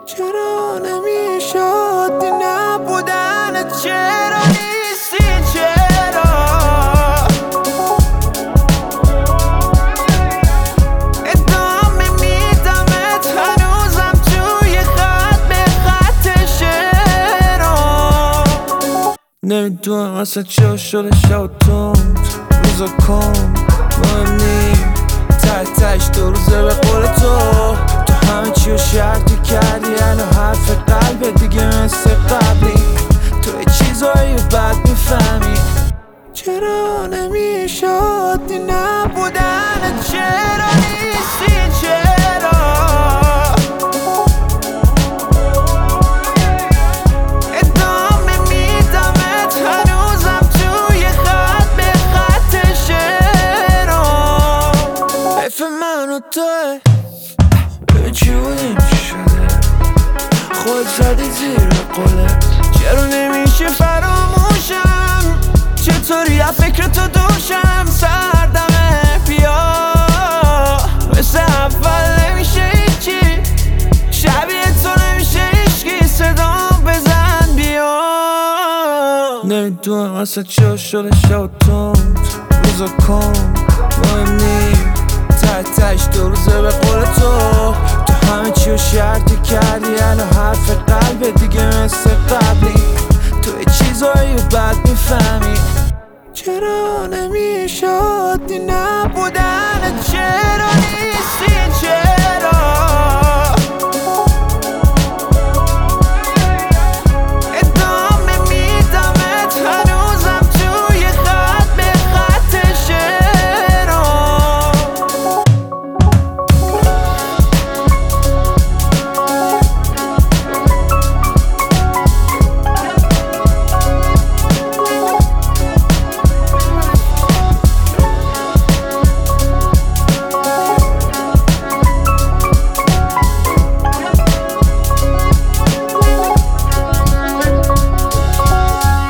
چرا نمیشد دی نبودن؟ چرا نیستی؟ چرا ادامه میدمت هنوزم توی خط به خط شعرها. نمیدونم اصلا چرا شده شب تند روزا کن مهم نیم تحتش 2 روزه به قول تو همه چی رو شرطی کردی الو حرف قلبه دیگه مثل قبلی تو یه چیزایی رو بد میفهمی. چرا نمیشد دی نبودن؟ چرا نیستی؟ چرا ادامه میدمت هنوزم توی خط به خط شعرها. حیف من و توه چی بودیم چی شده خود زدی زیر قلت. چرا نمیشه فراموشم؟ چطوری از فکر تو دوشم؟ سردمه بیا مثل اول نمیشه هیچی شبیه تو نمیشه هیچکی صدام بزن بیا. نمیدونم اصلا چرا شده شب تند روزا کن مهم نیم تحتش 2 روزه به قول تو همه چی رو شرطی کردی الو حرف قلبه دیگه مثل قبلی تو یه چیزایی رو بد میفهمی. چرا نمیشد دی نبودن؟ چرا نیستی؟ چرا